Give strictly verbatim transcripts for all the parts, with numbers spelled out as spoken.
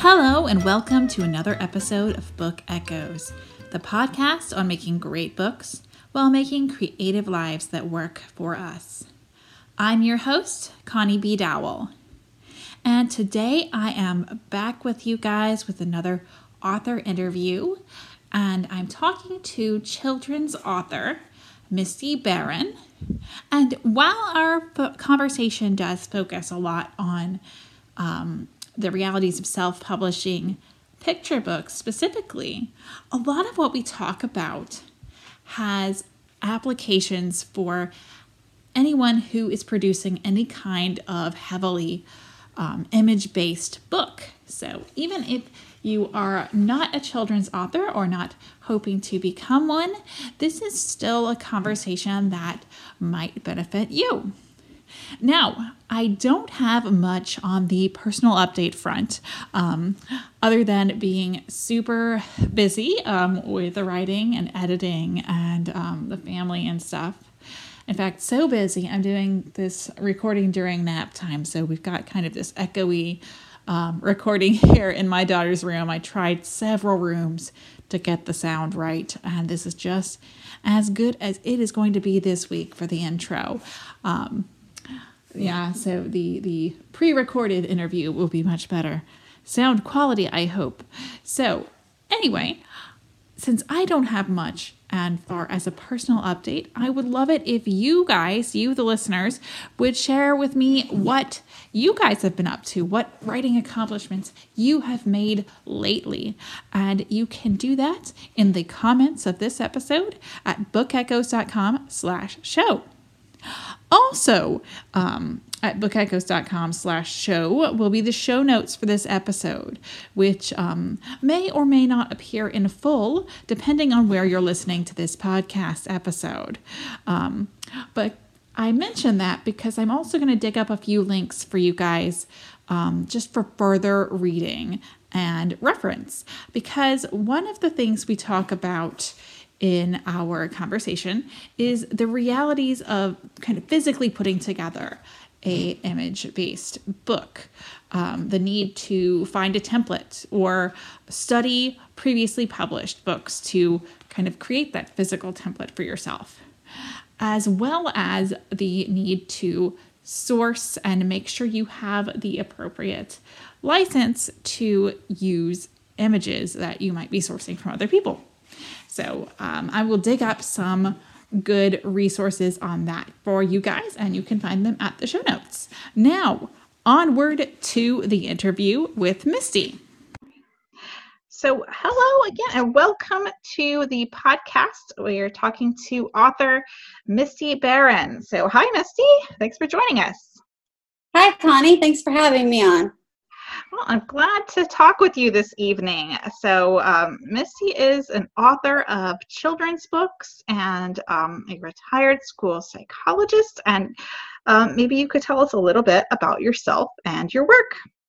Hello, and welcome to another episode of Book Echoes, the podcast on making great books while making creative lives that work for us. I'm your host, Connie B. Dowell, and today I am back with you guys with another author interview, and I'm talking to children's author, Misty Baron. And while our conversation does focus a lot on um, the realities of self-publishing picture books specifically, a lot of what we talk about has applications for anyone who is producing any kind of heavily um, image-based book. So even if you are not a children's author or not hoping to become one, this is still a conversation that might benefit you. Now, I don't have much on the personal update front, um, other than being super busy um, with the writing and editing and um, the family and stuff. In fact, so busy, I'm doing this recording during nap time, so we've got kind of this echoey um, recording here in my daughter's room. I tried several rooms to get the sound right, and this is just as good as it is going to be this week for the intro. Um, Yeah, so the, the pre-recorded interview will be much better sound quality, I hope. So anyway, since I don't have much and far as a personal update, I would love it if you guys, you the listeners, would share with me what you guys have been up to, what writing accomplishments you have made lately. And you can do that in the comments of this episode at bookechoes.com slash show. Also, um, at bookechoes.com slash show will be the show notes for this episode, which um, may or may not appear in full, depending on where you're listening to this podcast episode. Um, but I mention that because I'm also going to dig up a few links for you guys um, just for further reading and reference. Because one of the things we talk about in our conversation is the realities of kind of physically putting together a image-based book, um, the need to find a template or study previously published books to kind of create that physical template for yourself, as well as the need to source and make sure you have the appropriate license to use images that you might be sourcing from other people. So um, I will dig up some good resources on that for you guys, and you can find them at the show notes. Now, onward to the interview with Misty. So hello again, and welcome to the podcast. We're talking to author Misty Baron. So hi, Misty. Thanks for joining us. Hi, Connie. Thanks for having me on. Well, I'm glad to talk with you this evening. So um, Misty is an author of children's books and um, a retired school psychologist. And um, maybe you could tell us a little bit about yourself and your work.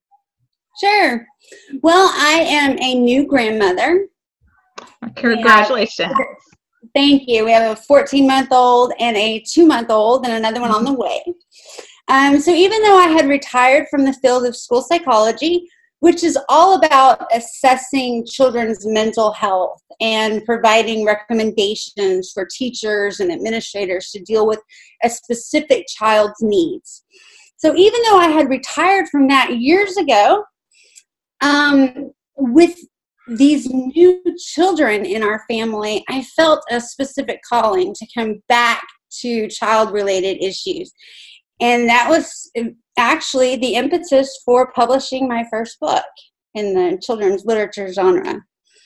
Sure. Well, I am a new grandmother. Congratulations. Have, thank you. We have a fourteen-month-old and a two-month-old and another one on the way. Um, so even though I had retired from the field of school psychology, which is all about assessing children's mental health and providing recommendations for teachers and administrators to deal with a specific child's needs. So even though I had retired from that years ago, um, with these new children in our family, I felt a specific calling to come back to child-related issues. And that was actually the impetus for publishing my first book in the children's literature genre.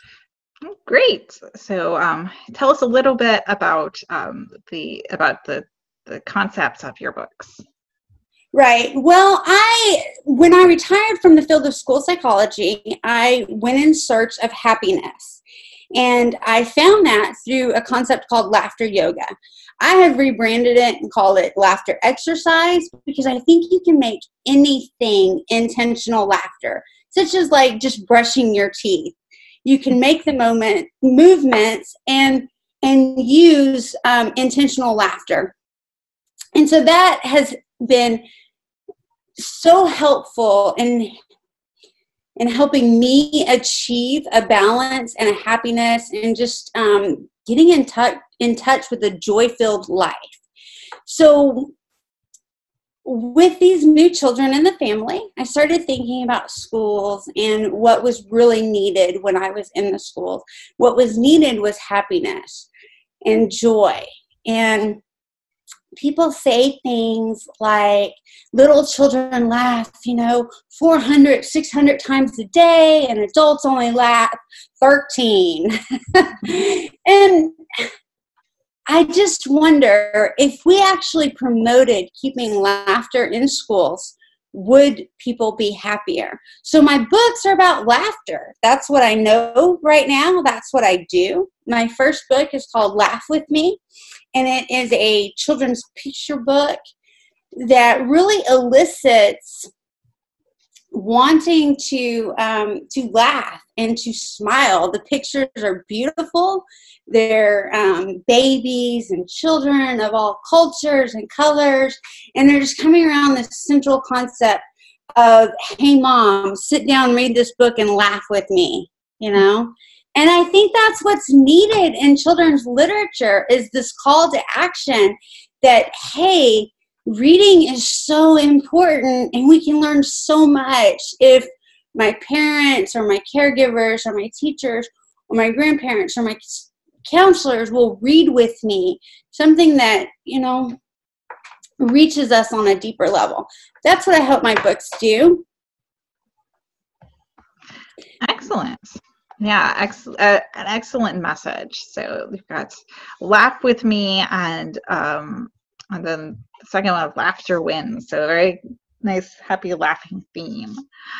Great. So um, tell us a little bit about um, the about the, the concepts of your books. Right. Well, I when I retired from the field of school psychology, I went in search of happiness. And I found that through a concept called laughter yoga. I have rebranded it and called it laughter exercise because I think you can make anything intentional laughter, such as like just brushing your teeth. You can make the moment movements and and use um, intentional laughter. And so that has been so helpful in and helping me achieve a balance and a happiness and just um, getting in touch in touch with a joy-filled life. So with these new children in the family, I started thinking about schools and what was really needed when I was in the schools. What was needed was happiness and joy. And people say things like little children laugh, you know, four hundred, six hundred times a day, and adults only laugh thirteen. And I just wonder if we actually promoted keeping laughter in schools, would people be happier? So my books are about laughter. That's what I know right now. That's what I do. My first book is called Laugh With Me, and it is a children's picture book that really elicits wanting to um, to laugh and to smile. The pictures are beautiful. They're um, babies and children of all cultures and colors, and they're just coming around this central concept of, hey, Mom, sit down, read this book, and laugh with me, you know? And I think that's what's needed in children's literature, is this call to action that, hey, reading is so important, and we can learn so much if my parents or my caregivers or my teachers or my grandparents or my counselors will read with me, something that, you know, reaches us on a deeper level. That's what I hope my books do. Excellent. Yeah, ex- uh, an excellent message. So we've got Laugh With Me, and um, and then the second one, Laughter Wins. So a very nice, happy, laughing theme.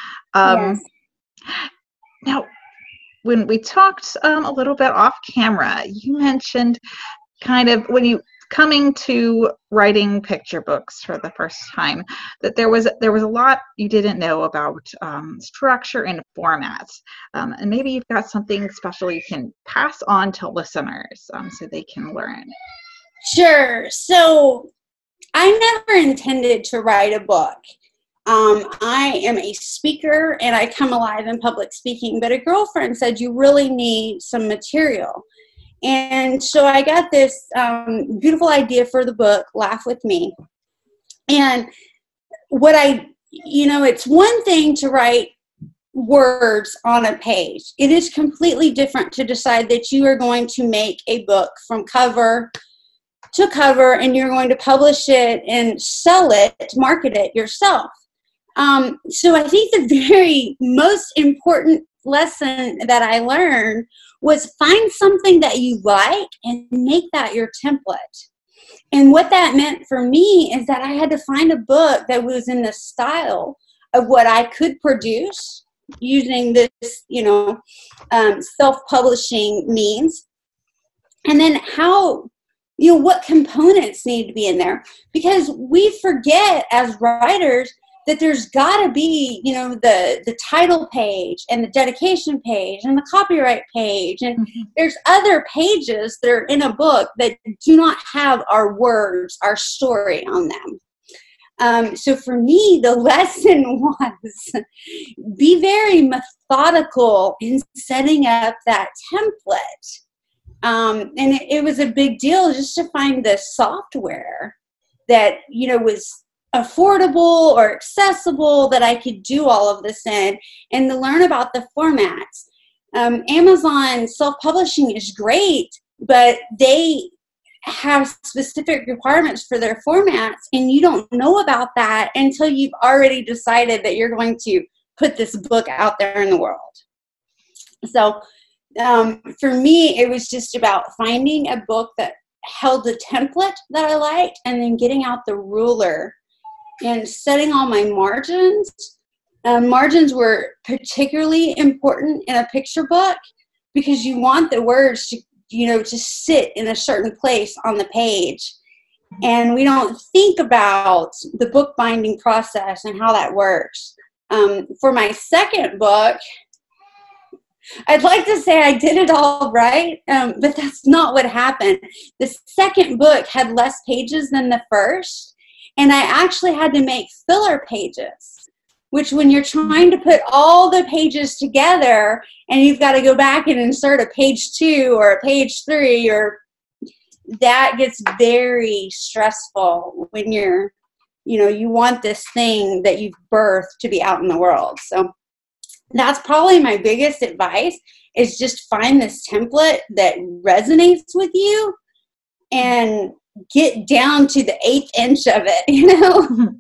Um, yes. Now, when we talked um, a little bit off camera, you mentioned kind of when you coming to writing picture books for the first time, that there was there was a lot you didn't know about um, structure and formats, um, and maybe you've got something special you can pass on to listeners um, so they can learn. Sure. So I never intended to write a book. Um, I am a speaker and I come alive in public speaking, but a girlfriend said you really need some material. And so I got this um, beautiful idea for the book, Laugh With Me. And what I, you know, it's one thing to write words on a page. It is completely different to decide that you are going to make a book from cover to cover and you're going to publish it and sell it, market it yourself. Um, so I think the very most important lesson that I learned was find something that you like and make that your template. And what that meant for me is that I had to find a book that was in the style of what I could produce using this, you know, um, self-publishing means. And then how, you know, what components need to be in there. Because we forget as writers that there's got to be, you know, the, the title page and the dedication page and the copyright page. And mm-hmm. there's other pages that are in a book that do not have our words, our story on them. Um, so for me, the lesson was be very methodical in setting up that template. Um, and it, it was a big deal just to find the software that, you know, was affordable or accessible that I could do all of this in, and to learn about the formats. Um, Amazon self-publishing is great, but they have specific requirements for their formats, and you don't know about that until you've already decided that you're going to put this book out there in the world. So um, for me, it was just about finding a book that held the template that I liked, and then getting out the ruler and setting all my margins. Um, margins were particularly important in a picture book because you want the words to, you know, to sit in a certain place on the page. And we don't think about the bookbinding process and how that works. Um, for my second book, I'd like to say I did it all right, um, but that's not what happened. The second book had less pages than the first, and I actually had to make filler pages. which when you're trying to put all the pages together and you've got to go back and insert a page two or a page three, or that gets very stressful when you're, you know, you want this thing that you've birthed to be out in the world. So that's probably my biggest advice, is just find this template that resonates with you and get down to the eighth inch of it, you know?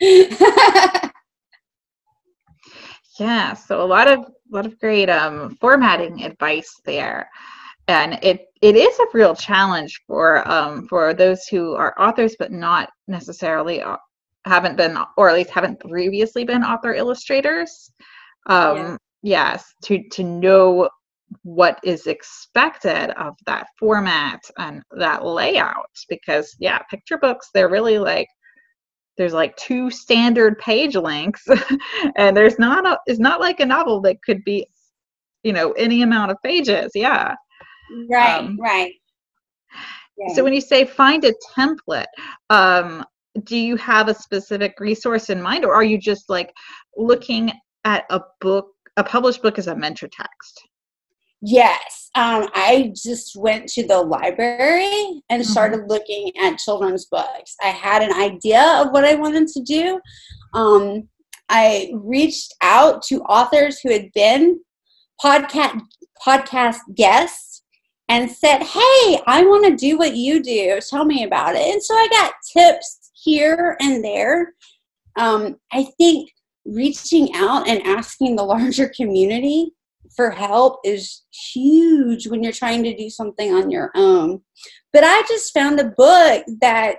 Yeah, so a lot of a lot of great um, formatting advice there, and it it is a real challenge for um, for those who are authors but not necessarily uh, haven't been, or at least haven't previously been author illustrators. Um, yeah. Yes, to to know what is expected of that format and that layout, because yeah, picture books, they're really like, there's like two standard page lengths and there's not a, it's not like a novel that could be, you know, any amount of pages. Yeah. Right. Um, right. Yeah. So when you say find a template, um, do you have a specific resource in mind, or are you just like looking at a book, a published book as a mentor text? Yes. Um, I just went to the library and started mm-hmm. looking at children's books. I had an idea of what I wanted to do. Um, I reached out to authors who had been podcast podcast guests and said, hey, I want to do what you do. Tell me about it. And so I got tips here and there. Um, I think reaching out and asking the larger community for help is huge when you're trying to do something on your own. But I just found a book that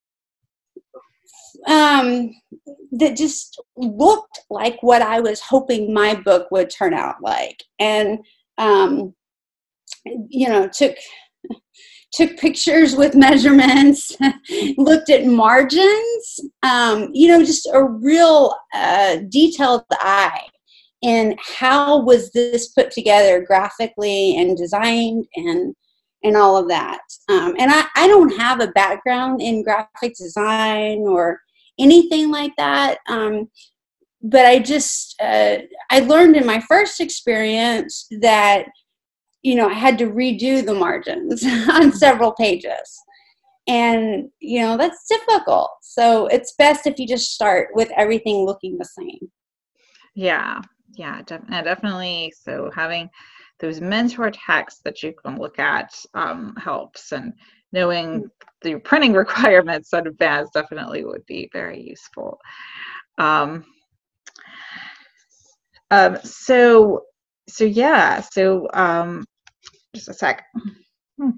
um, that just looked like what I was hoping my book would turn out like, and um, you know, took took pictures with measurements, looked at margins, um, you know, just a real uh, detailed eye. And how was this put together graphically and designed and and all of that. Um, and I, I don't have a background in graphic design or anything like that. Um, but I just, uh, I learned in my first experience that, you know, I had to redo the margins on several pages. And, you know, that's difficult. So it's best if you just start with everything looking the same. Yeah. Yeah, definitely. So having those mentor texts that you can look at um, helps, and knowing the printing requirements in advance definitely would be very useful. Um, um, so, so yeah, so um, just a sec. Hmm.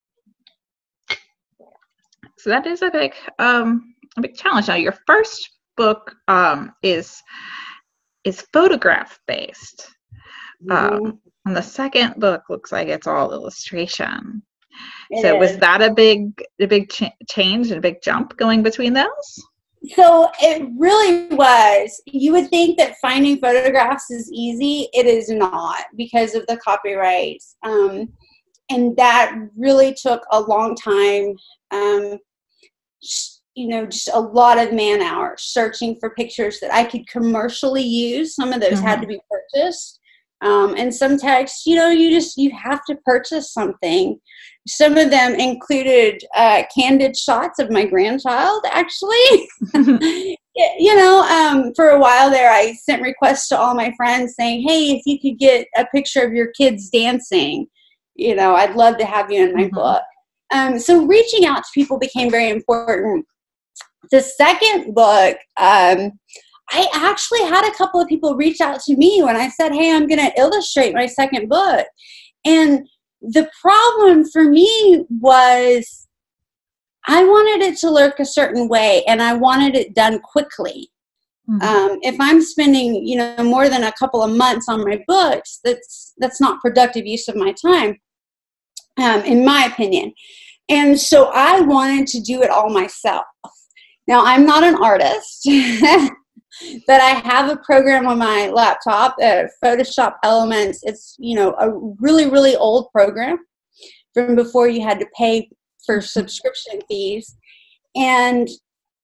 So that is a big, um, a big challenge. Now, your first book um, is. is photograph based. Mm-hmm. Um, and the second book looks like it's all illustration. It so is. Was that a big, a big ch- change and a big jump going between those? So it really was. You would think that finding photographs is easy. It is not, because of the copyright. Um, and that really took a long time. Um, you know, just a lot of man hours searching for pictures that I could commercially use. Some of those mm-hmm. had to be purchased. Um, and some texts, you know, you just, you have to purchase something. Some of them included uh, candid shots of my grandchild, actually. You know, um, for a while there, I sent requests to all my friends saying, hey, if you could get a picture of your kids dancing, you know, I'd love to have you in my mm-hmm. book. Um, so reaching out to people became very important. The second book, um, I actually had a couple of people reach out to me when I said, hey, I'm going to illustrate my second book. And the problem for me was I wanted it to look a certain way, and I wanted it done quickly. Mm-hmm. Um, if I'm spending, you know, more than a couple of months on my books, that's that's not productive use of my time, um, in my opinion. And so I wanted to do it all myself. Now, I'm not an artist, but I have a program on my laptop, uh, Photoshop Elements. It's, you know, a really, really old program from before you had to pay for subscription fees. And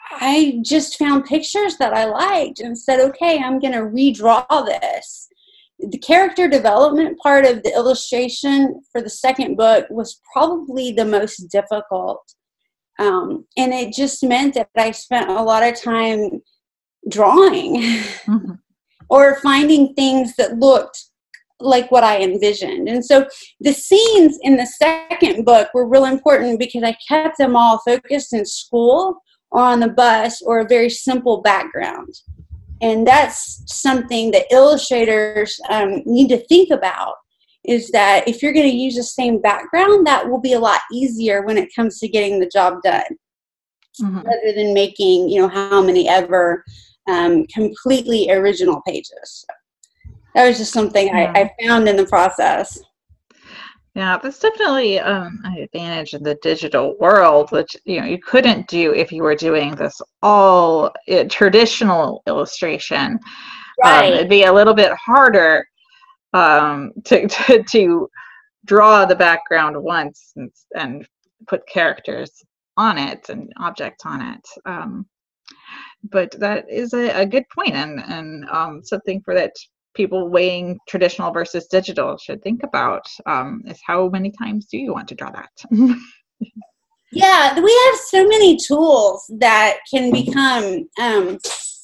I just found pictures that I liked and said, okay, I'm going to redraw this. The character development part of the illustration for the second book was probably the most difficult. Um, and it just meant that I spent a lot of time drawing mm-hmm. or finding things that looked like what I envisioned. And so the scenes in the second book were real important because I kept them all focused in school or on the bus or a very simple background. And that's something that illustrators um, need to think about, is that if you're going to use the same background, that will be a lot easier when it comes to getting the job done, mm-hmm. rather than making, you know, how many ever um, completely original pages. That was just something yeah. I, I found in the process. Yeah, that's definitely um, an advantage in the digital world, which, you know, you couldn't do if you were doing this all uh, traditional illustration. Right. Um, it'd be a little bit harder um, to, to to draw the background once and, and put characters on it and objects on it. Um, but that is a, a good point, and and um, something for that. People weighing traditional versus digital should think about um, is how many times do you want to draw that? Yeah, we have so many tools that can become um,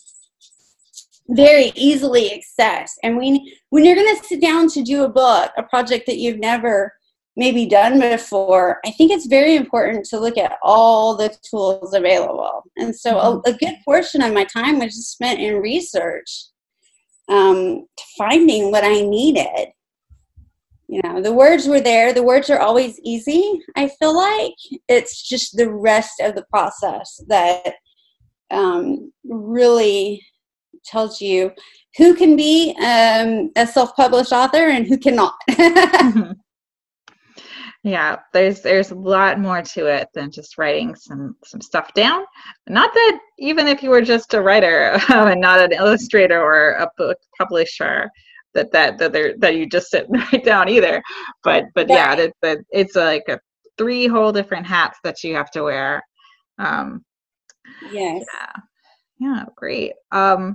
very easily accessed. And when, when you're going to sit down to do a book, a project that you've never maybe done before, I think it's very important to look at all the tools available. And so mm-hmm. a, a good portion of my time was just spent in research. Um, finding what I needed. You know, the words were there. The words are always easy, I feel like. It's just the rest of the process that um, really tells you who can be um, a self-published author and who cannot. mm-hmm. Yeah, there's there's a lot more to it than just writing some some stuff down. Not that even if you were just a writer um, and not an illustrator or a book publisher, that that that there that you just sit and write down either. But but yeah, it's a, it's like a three whole different hats that you have to wear. Um, yes. Yeah. Yeah. Great. Um,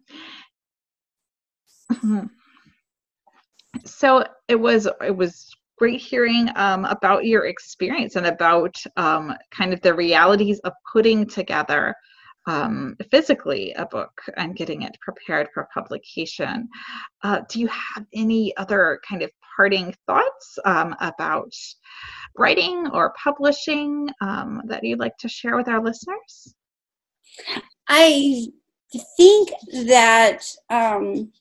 so it was it was. great hearing um, about your experience and about um, kind of the realities of putting together um, physically a book and getting it prepared for publication. Uh, do you have any other kind of parting thoughts um, about writing or publishing um, that you'd like to share with our listeners? I think that um,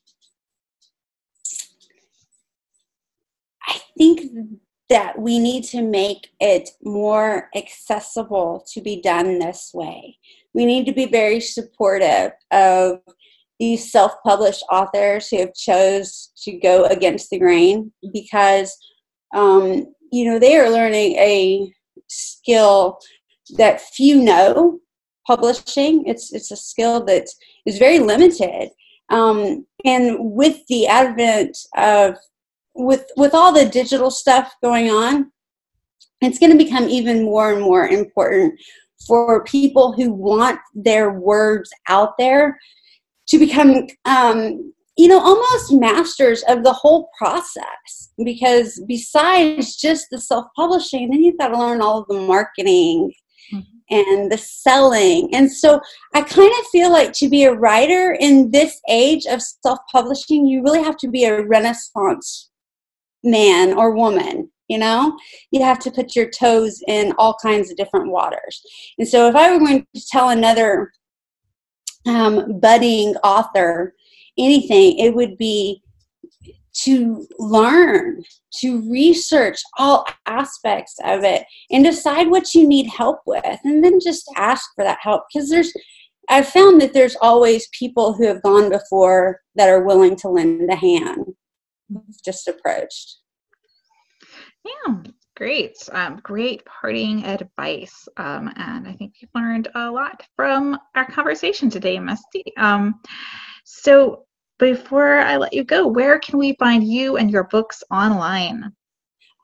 I think that we need to make it more accessible to be done this way. We need to be very supportive of these self-published authors who have chose to go against the grain, because, um, you know, they are learning a skill that few know. Publishing, it's it's a skill that is very limited. Um, and with the advent of With with all the digital stuff going on, it's going to become even more and more important for people who want their words out there to become, um, you know, almost masters of the whole process. Because besides just the self-publishing, then you've got to learn all of the marketing mm-hmm. and the selling. And so I kind of feel like to be a writer in this age of self-publishing, you really have to be a Renaissance man or woman. You know, you have to put your toes in all kinds of different waters. And so if I were going to tell another um, budding author anything, it would be to learn, to research all aspects of it and decide what you need help with, and then just ask for that help. Because there's, I've found that there's always people who have gone before that are willing to lend a hand, just approached. Yeah, great. Um, great parting advice. Um, and I think you've learned a lot from our conversation today, Misty. Um, so before I let you go, where can we find you and your books online?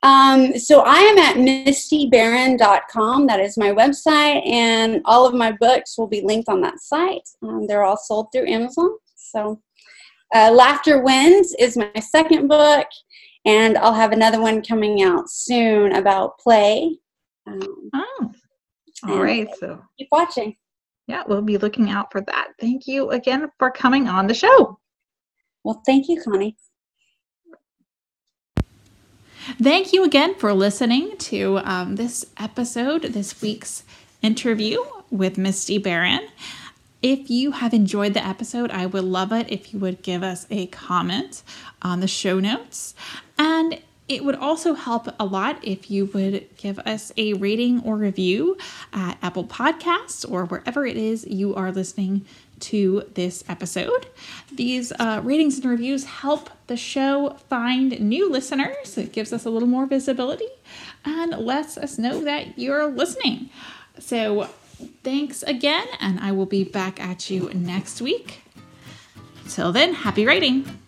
Um, so I am at misty baron dot com. That is my website, and all of my books will be linked on that site. Um, they're all sold through Amazon. So uh, Laughter Wins is my second book, and I'll have another one coming out soon about play. Um, oh, all right. So keep watching. Yeah, we'll be looking out for that. Thank you again for coming on the show. Well, thank you, Connie. Thank you again for listening to um, this episode, this week's interview with Misty Baron. If you have enjoyed the episode, I would love it if you would give us a comment on the show notes. And it would also help a lot if you would give us a rating or review at Apple Podcasts or wherever it is you are listening to this episode. These uh, ratings and reviews help the show find new listeners. It gives us a little more visibility and lets us know that you're listening. So thanks again, and I will be back at you next week. Till then, happy writing.